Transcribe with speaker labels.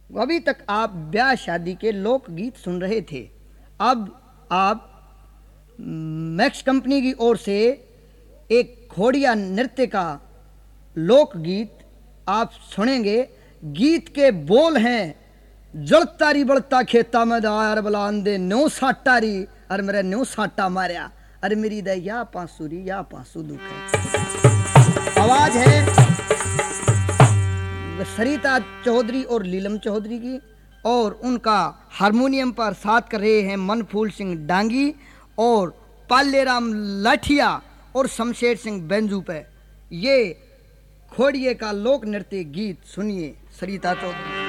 Speaker 1: अभी तक आप ब्याह शादी के लोकगीत सुन रहे थे। अब आप मैक्स कंपनी की ओर से एक घोड़िया नृत्य का लोकगीत आप सुनेंगे। गीत के बोल हैं, जड़तारी बड़ता खेता में दायर बलान दे न्यो साटारी और मेरे न्यो साटा मारिया अरे मेरी दे या पांसुरी या पांसु दुख है। आवाज है सरिता चौधरी और लीलम चौधरी की, और उनका हारमोनियम पर साथ कर रहे हैं मनफूल सिंह डांगी और पालेराम लाठिया और शमशेर सिंह बेंजू पे। ये घोड़िए का लोक नृत्य गीत सुनिए सरिता चौधरी।